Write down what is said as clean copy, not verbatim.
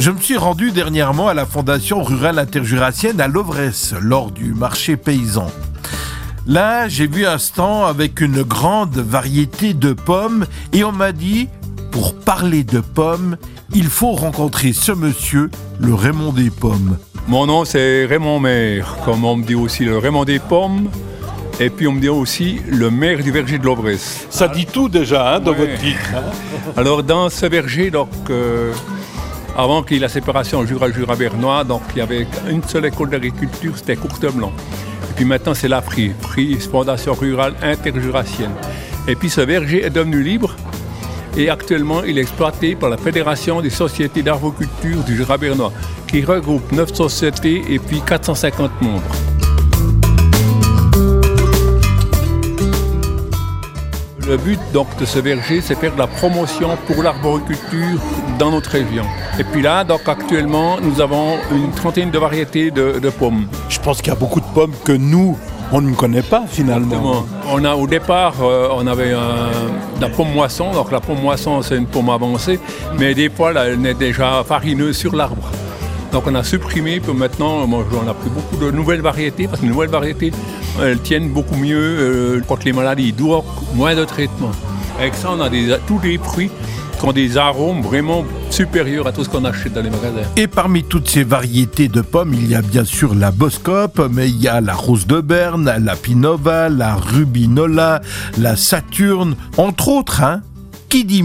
Je me suis rendu dernièrement à la Fondation rurale interjurassienne à Lovresse lors du marché paysan. Là, j'ai vu un stand avec une grande variété de pommes et on m'a dit, pour parler de pommes, il faut rencontrer ce monsieur, le Raymond des pommes. Mon nom c'est Raymond Maire, comme on me dit aussi le Raymond des pommes, et puis on me dit aussi le maire du verger de Lovresse. Ça dit tout déjà dans votre titre. Alors dans ce verger, donc, avant qu'il y ait la séparation Jura-Bernois, donc il y avait une seule école d'agriculture, c'était Courteblanc. Et puis maintenant c'est la FRI, Fondation rurale interjurassienne. Et puis ce verger est devenu libre et actuellement il est exploité par la Fédération des sociétés d'arboriculture du Jura-Bernois, qui regroupe 9 sociétés et puis 450 membres. Le but donc de ce verger, c'est faire de la promotion pour l'arboriculture dans notre région. Et puis là, donc actuellement, nous avons une trentaine de variétés de pommes. Je pense qu'il y a beaucoup de pommes que nous, on ne connaît pas finalement. Au départ, on avait la pomme moisson. Donc la pomme moisson, c'est une pomme avancée, mais des fois, là, elle est déjà farineuse sur l'arbre. Donc on a supprimé, puis maintenant on a pris beaucoup de nouvelles variétés, parce que les nouvelles variétés, elles tiennent beaucoup mieux contre les maladies, donc moins de traitement. Avec ça, on a tous les fruits qui ont des arômes vraiment supérieurs à tout ce qu'on achète dans les magasins. Et parmi toutes ces variétés de pommes, il y a bien sûr la Boskop, mais il y a la Rose de Berne, la Pinova, la Rubinola, la Saturne, entre autres, hein. Qui dit mieux ?